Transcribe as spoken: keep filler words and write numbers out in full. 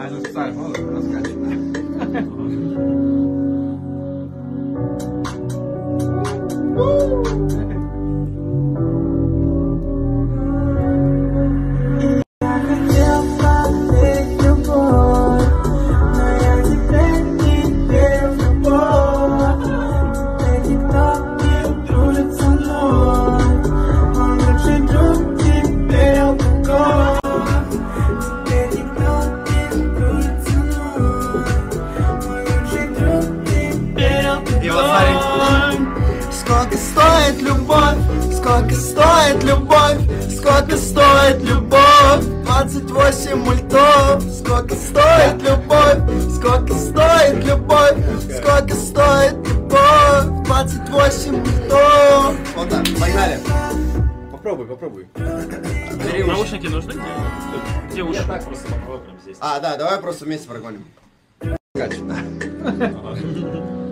это специально, ладно, раскачивай. Сколько стоит любовь? Сколько стоит любовь? Сколько стоит любовь? двадцать восемь мультов. Сколько стоит любовь? Сколько стоит любовь? Сколько стоит любовь? двадцать восемь мультов. Вот так, погнали. Попробуй, попробуй. Наушники нужны? Где уши? Я так просто попробую прямо здесь. А, да, давай просто вместе прогоним.